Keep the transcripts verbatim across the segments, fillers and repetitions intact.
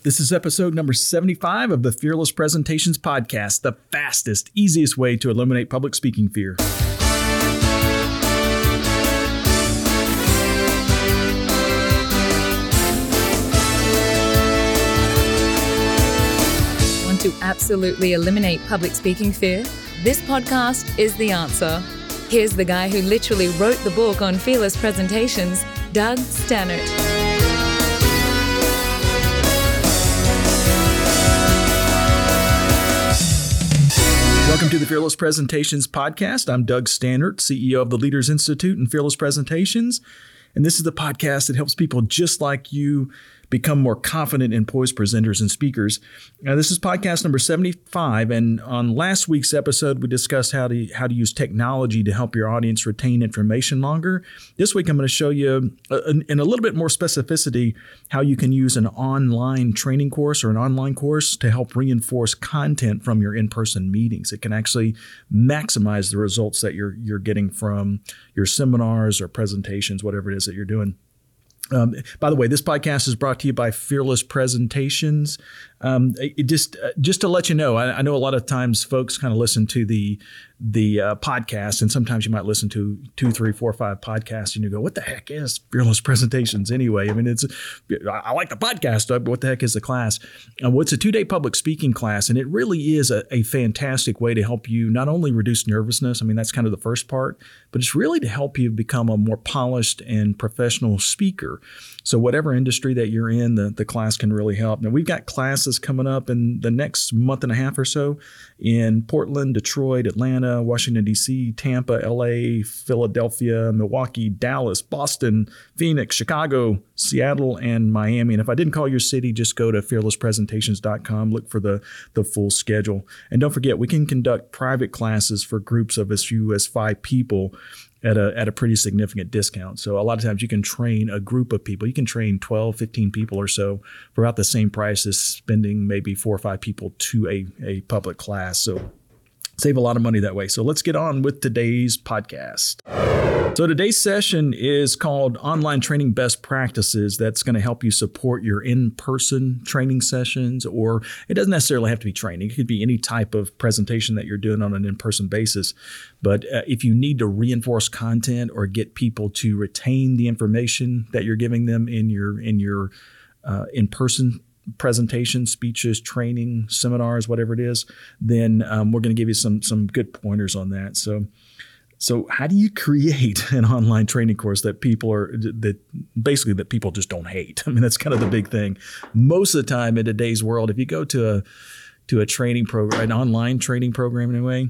This is episode number seventy-five of the Fearless Presentations Podcast, the fastest, easiest way to eliminate public speaking fear. Want to absolutely eliminate public speaking fear? This podcast is the answer. Here's the guy who literally wrote the book on Fearless Presentations, Doug Stannard. Welcome to the Fearless Presentations Podcast. I'm Doug Stannard, C E O of the Leaders Institute and Fearless Presentations. And this is the podcast that helps people just like you become more confident and poised presenters and speakers. Now, this is podcast number seventy-five. And on last week's episode, we discussed how to how to use technology to help your audience retain information longer. This week, I'm going to show you uh, in a little bit more specificity how you can use an online training course or an online course to help reinforce content from your in-person meetings. It can actually maximize the results that you're you're getting from your seminars or presentations, whatever it is that you're doing. Um, by the way, this podcast is brought to you by Fearless Presentations. Um, it just uh, just to let you know, I, I know a lot of times folks kind of listen to the the uh, podcast, and sometimes you might listen to two, three, four, five podcasts, and you go, "What the heck is Fearless Presentations anyway?" I mean, it's I like the podcast, but what the heck is the class? Uh, well, it's a two-day public speaking class, and it really is a, a fantastic way to help you not only reduce nervousness. I mean, that's kind of the first part, but it's really to help you become a more polished and professional speaker. So whatever industry that you're in, the, the class can really help. Now, we've got classes coming up in the next month and a half or so in Portland, Detroit, Atlanta, Washington, D C, Tampa, L A, Philadelphia, Milwaukee, Dallas, Boston, Phoenix, Chicago, Seattle, and Miami. And if I didn't call your city, just go to fearless presentations dot com, look for the, the full schedule. And don't forget, we can conduct private classes for groups of as few as five people at a at a pretty significant discount. So a lot of times you can train a group of people. You can train twelve, fifteen people or so for about the same price as spending maybe four or five people to a, a public class. So save a lot of money that way. So let's get on with today's podcast. So today's session is called Online Training Best Practices. That's going to help you support your in-person training sessions, or it doesn't necessarily have to be training. It could be any type of presentation that you're doing on an in-person basis. But uh, if you need to reinforce content or get people to retain the information that you're giving them in your in your uh, in-person presentations, speeches, training, seminars, whatever it is, then um, we're going to give you some some good pointers on that. So, so how do you create an online training course that people are that basically that people just don't hate? I mean, that's kind of the big thing. Most of the time in today's world, if you go to a to a training program, an online training program anyway,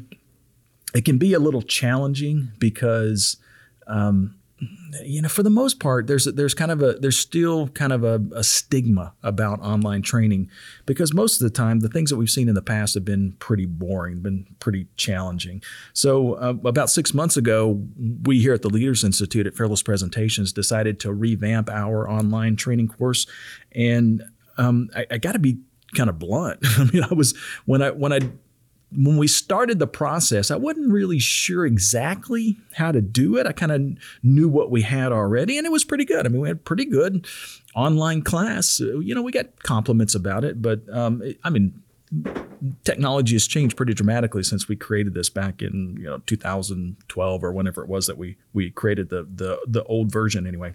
it can be a little challenging because um, you know, for the most part, there's there's kind of a there's still kind of a, a stigma about online training because most of the time the things that we've seen in the past have been pretty boring, been pretty challenging. So uh, about six months ago, we here at the Leaders Institute at Fearless Presentations decided to revamp our online training course, and um, I, I got to be kind of blunt. I mean, I was when I when I. When we started the process, I wasn't really sure exactly how to do it. I kind of knew what we had already, and it was pretty good. I mean, we had pretty good online class. You know, we got compliments about it, but um, I mean, technology has changed pretty dramatically since we created this back in you know two thousand twelve or whenever it was that we we created the the the old version anyway.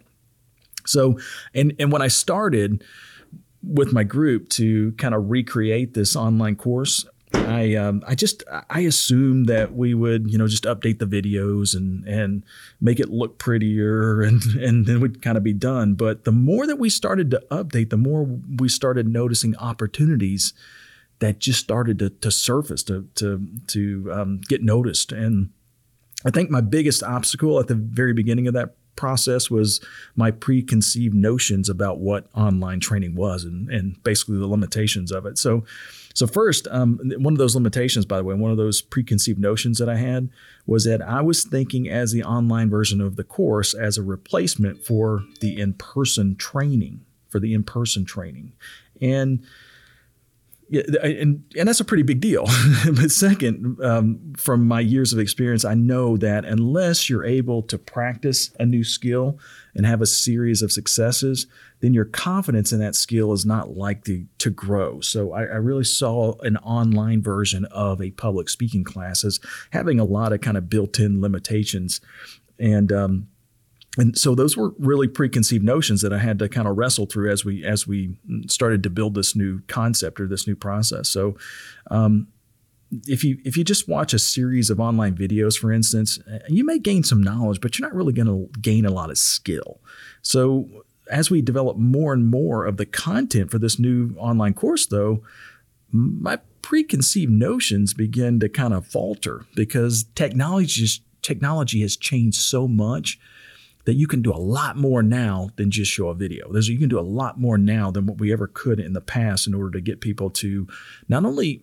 So, and and when I started with my group to kind of recreate this online course, I um, I just I assumed that we would you know just update the videos and and make it look prettier and and then we'd kind of be done. But the more that we started to update, the more we started noticing opportunities that just started to, to surface to to to um, get noticed. And I think my biggest obstacle at the very beginning of that process was my preconceived notions about what online training was and, and basically the limitations of it. So, so first, um, one of those limitations, by the way, one of those preconceived notions that I had was that I was thinking as the online version of the course as a replacement for the in-person training, for the in-person training. And Yeah, and and that's a pretty big deal. But second, um, from my years of experience, I know that unless you're able to practice a new skill and have a series of successes, then your confidence in that skill is not likely to grow. So I, I really saw an online version of a public speaking class as having a lot of kind of built-in limitations. And um, And so those were really preconceived notions that I had to kind of wrestle through as we as we started to build this new concept or this new process. So um, if you if you just watch a series of online videos, for instance, you may gain some knowledge, but you're not really going to gain a lot of skill. So as we develop more and more of the content for this new online course, though, my preconceived notions begin to kind of falter because technology just, technology has changed so much that you can do a lot more now than just show a video. There's, you can do a lot more now than what we ever could in the past in order to get people to not only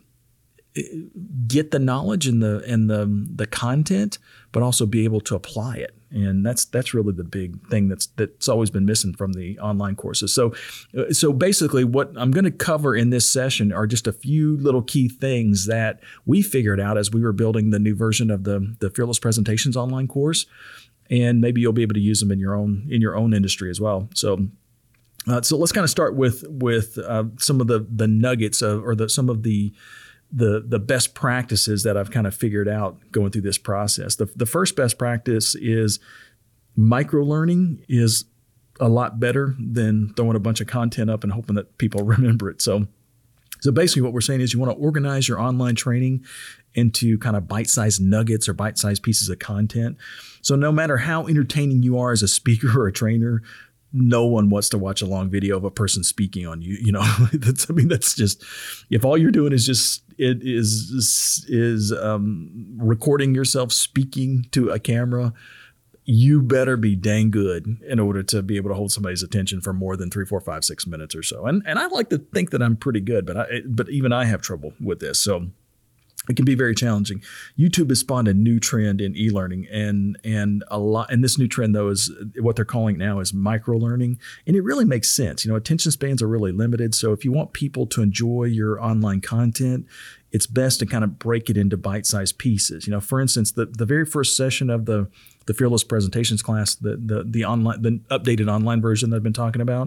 get the knowledge and the and the the content, but also be able to apply it. And that's that's really the big thing that's that's always been missing from the online courses. So so basically what I'm going to cover in this session are just a few little key things that we figured out as we were building the new version of the the Fearless Presentations online course. And maybe you'll be able to use them in your own in your own industry as well. So, uh, so let's kind of start with with uh, some of the the nuggets of, or the some of the the the best practices that I've kind of figured out going through this process. The the first best practice is micro learning is a lot better than throwing a bunch of content up and hoping that people remember it. So. So basically what we're saying is you want to organize your online training into kind of bite-sized nuggets or bite-sized pieces of content. So no matter how entertaining you are as a speaker or a trainer, no one wants to watch a long video of a person speaking on you. You know, that's, I mean, that's just, if all you're doing is just, it is, is, is um, recording yourself speaking to a camera, you better be dang good in order to be able to hold somebody's attention for more than three, four, five, six minutes or so. And and I like to think that I'm pretty good, but I but even I have trouble with this. So it can be very challenging. YouTube has spawned a new trend in e-learning, and and a lot. And this new trend, though, is what they're calling now is micro learning, and it really makes sense. You know, attention spans are really limited, so if you want people to enjoy your online content, it's best to kind of break it into bite-sized pieces. You know, for instance, the the very first session of the the Fearless Presentations class, the the the online the updated online version that I've been talking about,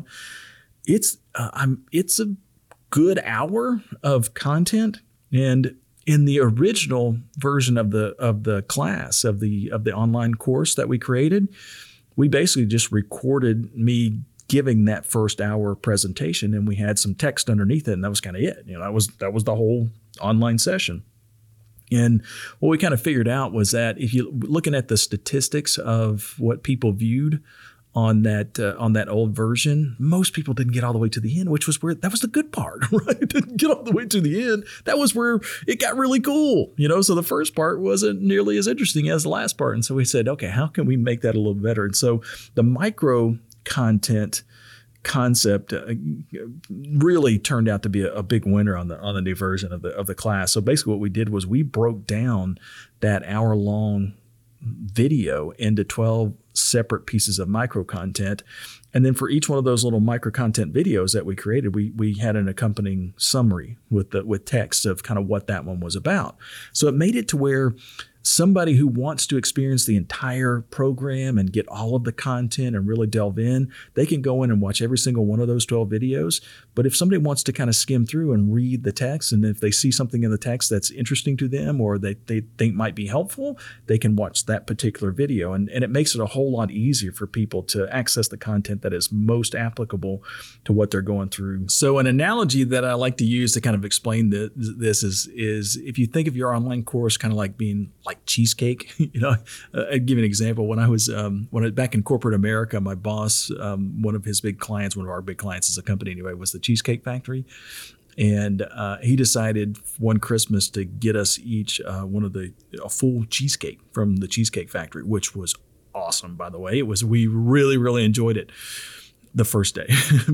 it's uh, I'm it's a good hour of content. And in the original version of the of the class of the of the online course that we created, we basically just recorded me giving that first hour presentation, and we had some text underneath it, and that was kind of it. You know, that was that was the whole online session. And what we kind of figured out was that if you're looking at the statistics of what people viewed on that uh, on that old version, most people didn't get all the way to the end, which was where that was the good part, right? Didn't get all the way to the end. That was where it got really cool, you know. So the first part wasn't nearly as interesting as the last part, and so we said, okay, how can we make that a little better? And so the micro content concept uh, really turned out to be a, a big winner on the on the new version of the of the class. So basically what we did was we broke down that hour long video into twelve separate pieces of micro content. And then for each one of those little micro content videos that we created, we we had an accompanying summary with the with text of kind of what that one was about. So it made it to where somebody who wants to experience the entire program and get all of the content and really delve in, they can go in and watch every single one of those twelve videos. But if somebody wants to kind of skim through and read the text, and if they see something in the text that's interesting to them or they, they think might be helpful, they can watch that particular video. And, and it makes it a whole lot easier for people to access the content that is most applicable to what they're going through. So an analogy that I like to use to kind of explain the, this is, is if you think of your online course kind of like being like cheesecake, you know, uh, I'd give you an example. When I was um, when I, back in corporate America, my boss, um, one of his big clients, one of our big clients as a company anyway, was the Cheesecake Factory. And uh, he decided one Christmas to get us each uh, one of the a full cheesecake from the Cheesecake Factory, which was awesome, by the way. It was, we really, really enjoyed it the first day.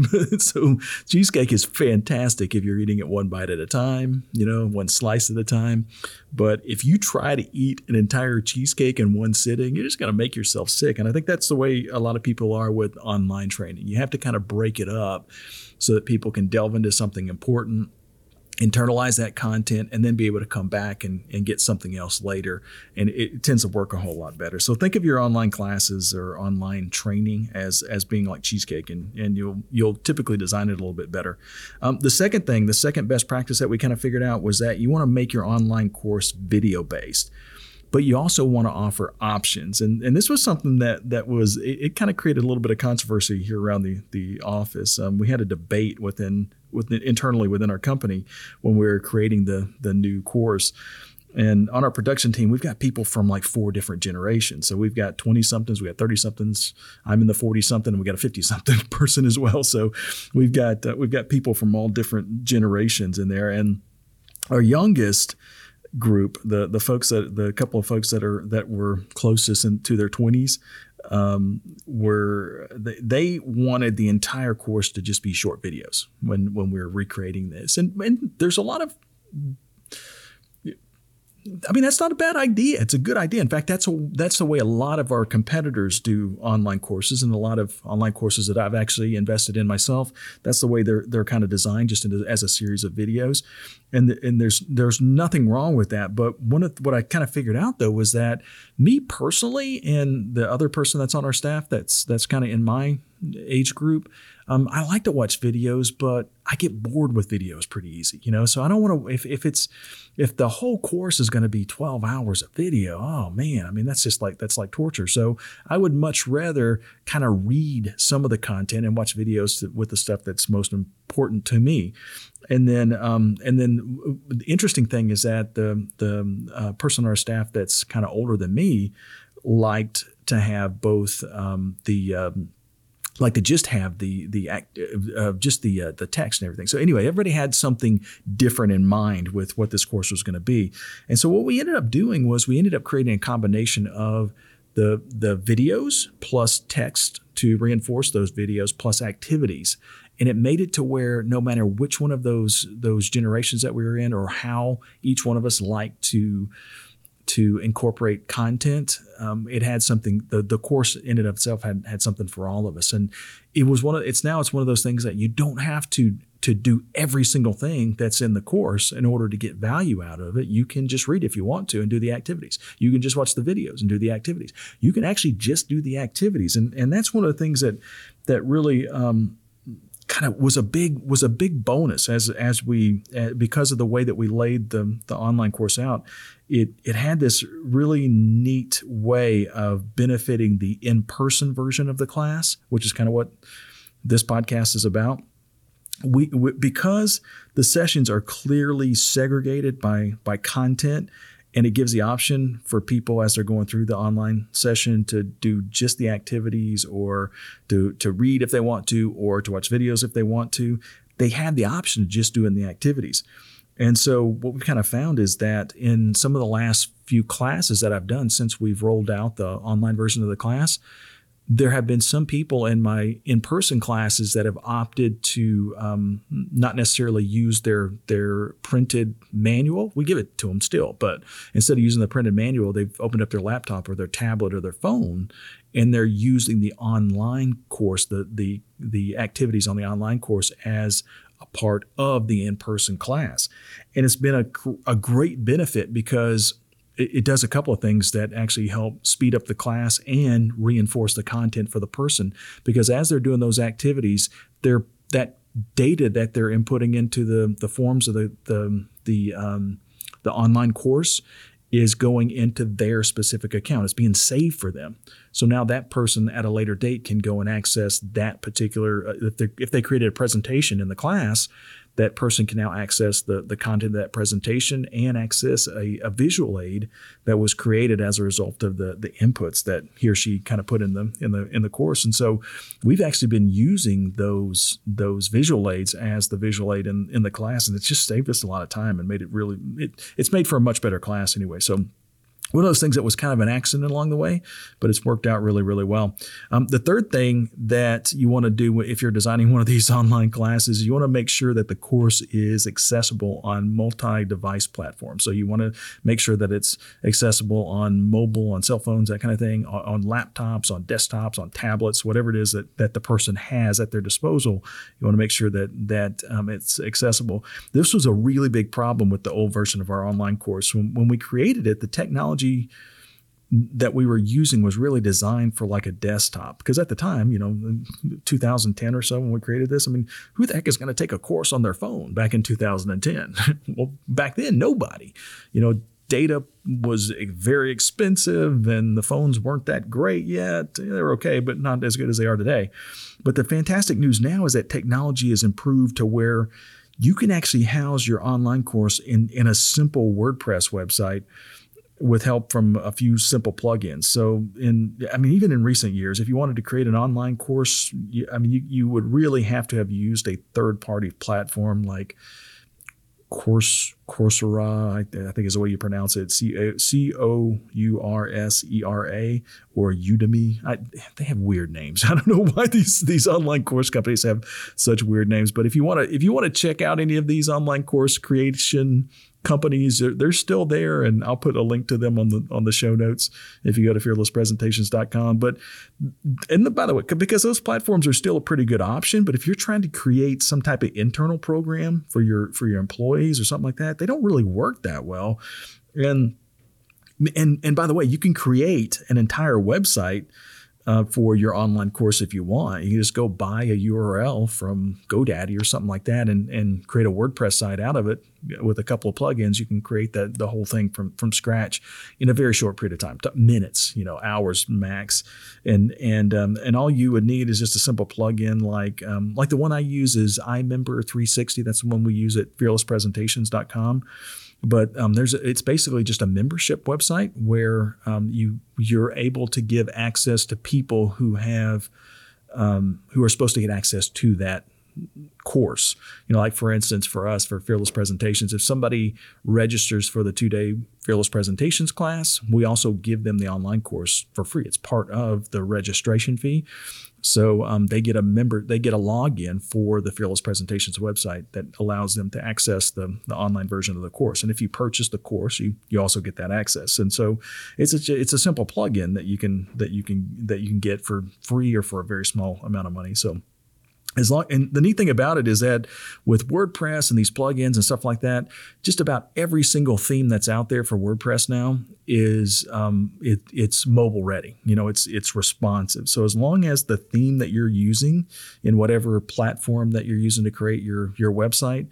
So cheesecake is fantastic if you're eating it one bite at a time, you know, one slice at a time. But if you try to eat an entire cheesecake in one sitting, you're just going to make yourself sick. And I think that's the way a lot of people are with online training. You have to kind of break it up so that people can delve into something important internalize that content, and then be able to come back and, and get something else later. And it, it tends to work a whole lot better. So think of your online classes or online training as as being like cheesecake, and, and you'll you'll typically design it a little bit better. Um, the second thing, the second best practice that we kind of figured out was that you want to make your online course video based, but you also want to offer options. And and this was something that that was, it, it kind of created a little bit of controversy here around the, the office. Um, we had a debate within, within internally within our company when we were creating the, the new course. And on our production team, we've got people from like four different generations. So we've got twenty somethings, we got thirty somethings. I'm in the forty something, and we got a fifty something person as well. So we've got uh, we've got people from all different generations in there. And our youngest group, the the folks that the couple of folks that are that were closest into their twenties, um, were they, they wanted the entire course to just be short videos when when we were recreating this. And, and there's a lot of, I mean, that's not a bad idea. It's a good idea. In fact, that's a, that's the way a lot of our competitors do online courses, and a lot of online courses that I've actually invested in myself. That's the way they're they're kind of designed, just into, as a series of videos. And the, and there's there's nothing wrong with that. But one of what I kind of figured out though was that me personally, and the other person that's on our staff that's that's kind of in my age group, um, I like to watch videos, but I get bored with videos pretty easy, you know. So I don't want to. If if it's if the whole course is going to be twelve hours of video, oh man, I mean that's just like that's like torture. So I would much rather kind of read some of the content and watch videos with the stuff that's most important to me. And then, um, and then the interesting thing is that the the uh, person on our staff that's kind of older than me liked to have both um, the um, like to just have the the act uh, just the uh, the text and everything. So anyway, everybody had something different in mind with what this course was going to be. And so what we ended up doing was we ended up creating a combination of the the videos plus text to reinforce those videos plus activities. And it made it to where no matter which one of those those generations that we were in, or how each one of us liked to to incorporate content, um, it had something. The the course in and of itself had had something for all of us. And it was one of it's now it's one of those things that you don't have to to do every single thing that's in the course in order to get value out of it. You can just read if you want to and do the activities. You can just watch the videos and do the activities. You can actually just do the activities, and and that's one of the things that that really. Um, kind of was a big was a big bonus as as we uh, because of the way that we laid the the online course out. It it had this really neat way of benefiting the in-person version of the class, which is kind of what this podcast is about. We, we because the sessions are clearly segregated by by content. And it gives the option for people as they're going through the online session to do just the activities, or to, to read if they want to, or to watch videos if they want to. They have the option of just doing the activities. And so what we kind of found is that in some of the last few classes that I've done since we've rolled out the online version of the class, there have been some people in my in-person classes that have opted to um, not necessarily use their their printed manual. We give it to them still, but instead of using the printed manual, they've opened up their laptop or their tablet or their phone, and they're using the online course, the the the activities on the online course as a part of the in-person class. And it's been a, a great benefit because it does a couple of things that actually help speed up the class and reinforce the content for the person. Because as they're doing those activities, they're that data that they're inputting into the the forms of the the the, um, the online course is going into their specific account. It's being saved for them. So now that person at a later date can go and access that particular. Uh, if they if they created a presentation in the class, that person can now access the, the content of that presentation and access a, a visual aid that was created as a result of the, the inputs that he or she kind of put in the in the in the course. And so we've actually been using those those visual aids as the visual aid in, in the class, and it's just saved us a lot of time and made it really it, it's made for a much better class anyway. So one of those things that was kind of an accident along the way, but it's worked out really, really well. Um, the third thing that you want to do if you're designing one of these online classes, you want to make sure that the course is accessible on multi-device platforms. So you want to make sure that it's accessible on mobile, on cell phones, that kind of thing, on, on laptops, on desktops, on tablets, whatever it is that, that the person has at their disposal. You want to make sure that, that um, it's accessible. This was a really big problem with the old version of our online course. When, when we created it, the technology that we were using was really designed for like a desktop, because at the time, you know, two thousand ten or so when we created this, I mean, who the heck is going to take a course on their phone back in two thousand ten? Well, back then, nobody. You know, data was very expensive and the phones weren't that great yet. They were okay, but not as good as they are today. But the fantastic news now is that technology has improved to where you can actually house your online course in, in a simple WordPress website with help from a few simple plugins. So in, I mean, even in recent years, if you wanted to create an online course, you, I mean, you, you would really have to have used a third-party platform like Course, Coursera, I, I think is the way you pronounce it, C O U R S E R A, or Udemy. I, they have weird names. I don't know why these these online course companies have such weird names. But if you want to, if you want to check out any of these online course creation companies, they're, they're still there, and I'll put a link to them on the on the show notes if you go to fearless presentations dot com. But and the, by the way, because those platforms are still a pretty good option, but if you're trying to create some type of internal program for your for your employees or something like that, they don't really work that well. And and and by the way, you can create an entire website Uh, for your online course if you want. You can just go buy a U R L from GoDaddy or something like that and, and create a WordPress site out of it with a couple of plugins. You can create that the whole thing from from scratch in a very short period of time, minutes, you know, hours max. And and um, and all you would need is just a simple plugin like um, like the one I use is iMember three sixty. That's the one we use at fearless presentations dot com. But um, there's a, it's basically just a membership website where um, you you're able to give access to people who have um, who are supposed to get access to that course. You know, like for instance, for us for Fearless Presentations, if somebody registers for the two-day Fearless Presentations class, we also give them the online course for free. It's part of the registration fee. So um, they get a member, they get a login for the Fearless Presentations website that allows them to access the, the online version of the course. And if you purchase the course, you you also get that access. And so it's a, it's a simple plugin that you can that you can that you can get for free or for a very small amount of money. So as long, and the neat thing about it is that with WordPress and these plugins and stuff like that, just about every single theme that's out there for WordPress now is um, it, it's mobile ready. You know, it's it's responsive. So as long as the theme that you're using in whatever platform that you're using to create your your website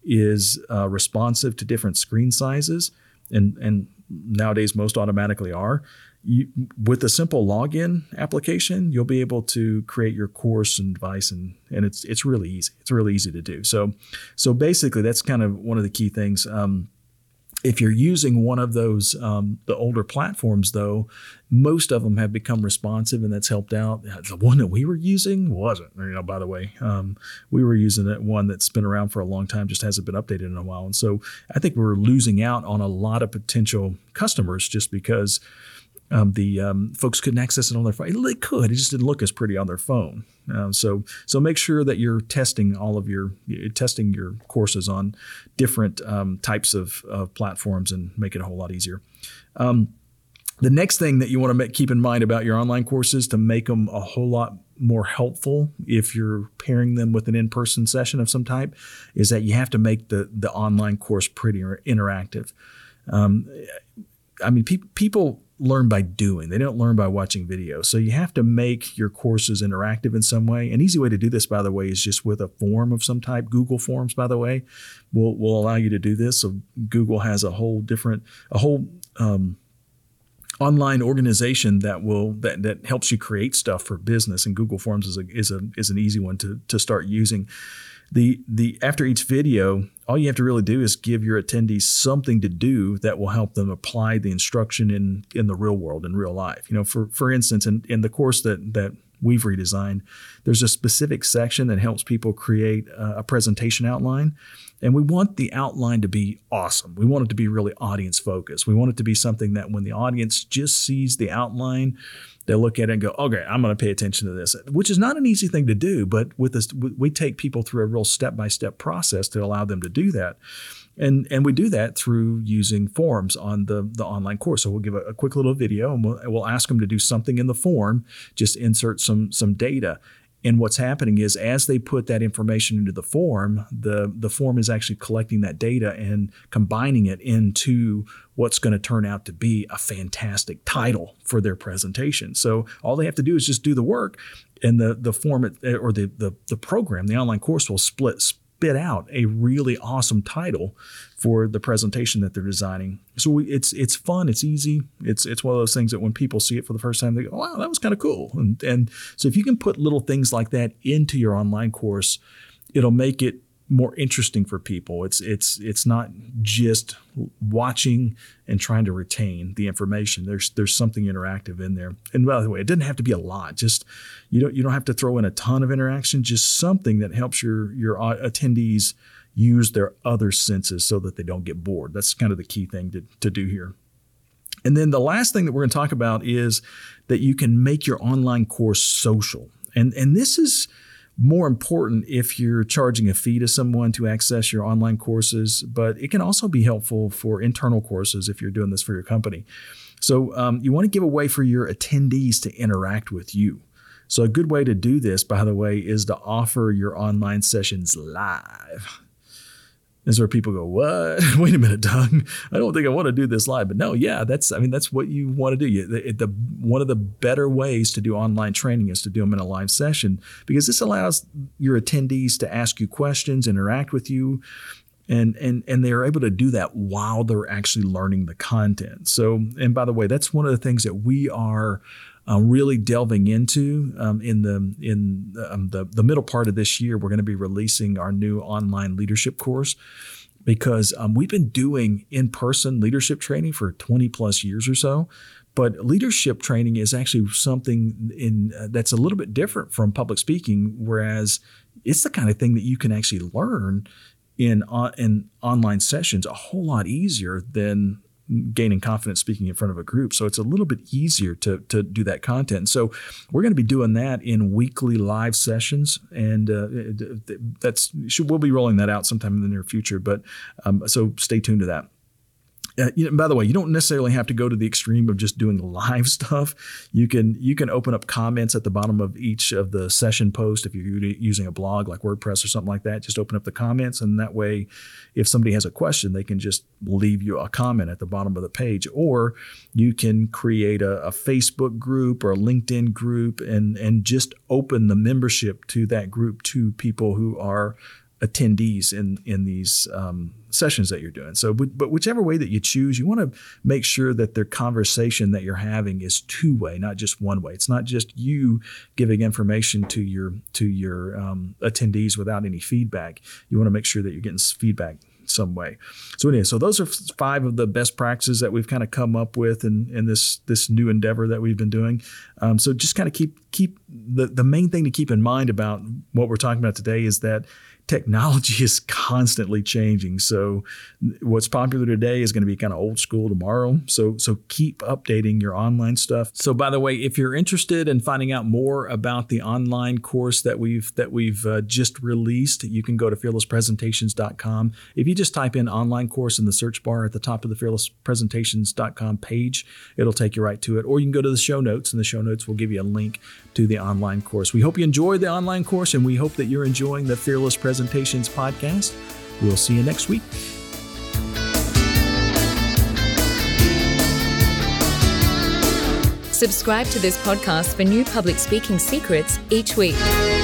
is uh, responsive to different screen sizes, and and nowadays most automatically are. You, with a simple login application, you'll be able to create your course and device, and and it's it's really easy. It's really easy to do. So so basically, that's kind of one of the key things. Um, if you're using one of those um, the older platforms, though, most of them have become responsive, and that's helped out. The one that we were using wasn't. You know, by the way, um, we were using that one that's been around for a long time, just hasn't been updated in a while, and so I think we're losing out on a lot of potential customers just because. Um, the um, folks couldn't access it on their phone. They could. It just didn't look as pretty on their phone. Uh, so, so make sure that you're testing all of your you're testing your courses on different um, types of, of platforms and make it a whole lot easier. Um, the next thing that you want to make, keep in mind about your online courses to make them a whole lot more helpful if you're pairing them with an in-person session of some type is that you have to make the the online course pretty interactive. Um, I mean, pe- people. learn by doing. They don't learn by watching videos. So you have to make your courses interactive in some way. An easy way to do this, by the way, is just with a form of some type. Google Forms, by the way, will will allow you to do this. So Google has a whole different, a whole um, online organization that will that that helps you create stuff for business. And Google Forms is a is a is an easy one to to start using. The the after each video, all you have to really do is give your attendees something to do that will help them apply the instruction in, in the real world, in real life. You know, for for instance, in, in the course that that we've redesigned, there's a specific section that helps people create a, a presentation outline. And we want the outline to be awesome. We want it to be really audience focused. We want it to be something that when the audience just sees the outline, they look at it and go, okay, I'm going to pay attention to this, which is not an easy thing to do. But with this, we take people through a real step-by-step process to allow them to do that. And and we do that through using forms on the, the online course. So we'll give a, a quick little video and we'll, we'll ask them to do something in the form, just insert some some data. And what's happening is as they put that information into the form, the, the form is actually collecting that data and combining it into what's going to turn out to be a fantastic title for their presentation. So all they have to do is just do the work, and the, the form or the, the, the program, the online course will split spit out a really awesome title for the presentation that they're designing. So we, it's it's fun, it's easy. It's it's one of those things that when people see it for the first time, they go, wow, that was kind of cool. And, and so if you can put little things like that into your online course, it'll make it more interesting for people. It's it's it's not just watching and trying to retain the information. There's there's something interactive in there. And by the way, it doesn't have to be a lot. Just you don't you don't have to throw in a ton of interaction. Just something that helps your your attendees use their other senses so that they don't get bored. That's kind of the key thing to to do here. And then the last thing that we're going to talk about is that you can make your online course social. And and this is more important if you're charging a fee to someone to access your online courses, but it can also be helpful for internal courses if you're doing this for your company. So um, you want to give a way for your attendees to interact with you. So a good way to do this, by the way, is to offer your online sessions live. This is where people go, what? Wait a minute, Doug. I don't think I want to do this live. But no, yeah, that's, I mean, that's what you want to do. You, the, the, one of the better ways to do online training is to do them in a live session, because this allows your attendees to ask you questions, interact with you, and and and they're able to do that while they're actually learning the content. So, and by the way, that's one of the things that we are Uh, really delving into um, in the in um, the the middle part of this year. We're going to be releasing our new online leadership course, because um, we've been doing in-person leadership training for twenty plus years or so. But leadership training is actually something in uh, that's a little bit different from public speaking, whereas it's the kind of thing that you can actually learn in uh, in online sessions a whole lot easier than gaining confidence speaking in front of a group. So it's a little bit easier to to do that content. So we're going to be doing that in weekly live sessions, and uh, that's we'll be rolling that out sometime in the near future. But um, so stay tuned to that. Uh, you know, by the way, you don't necessarily have to go to the extreme of just doing live stuff. You can you can open up comments at the bottom of each of the session posts. If you're using a blog like WordPress or something like that, just open up the comments, and that way, if somebody has a question, they can just leave you a comment at the bottom of the page. Or you can create a, a Facebook group or a LinkedIn group, and and just open the membership to that group to people who are attendees in in these um, sessions that you're doing. So, but whichever way that you choose, you want to make sure that the conversation that you're having is two way, not just one way. It's not just you giving information to your to your um, attendees without any feedback. You want to make sure that you're getting feedback some way. So anyway, so those are five of the best practices that we've kind of come up with in, in this this new endeavor that we've been doing. Um, so just kind of keep keep the the main thing to keep in mind about what we're talking about today is that technology is constantly changing. So what's popular today is going to be kind of old school tomorrow. So so keep updating your online stuff. So by the way, if you're interested in finding out more about the online course that we've that we've uh, just released, you can go to fearless presentations dot com. If you just type in online course in the search bar at the top of the fearless presentations dot com page, it'll take you right to it. Or you can go to the show notes, and the show notes will give you a link to the online course. We hope you enjoyed the online course, and we hope that you're enjoying the Fearless Presentations podcast. We'll see you next week. Subscribe to this podcast for new public speaking secrets each week.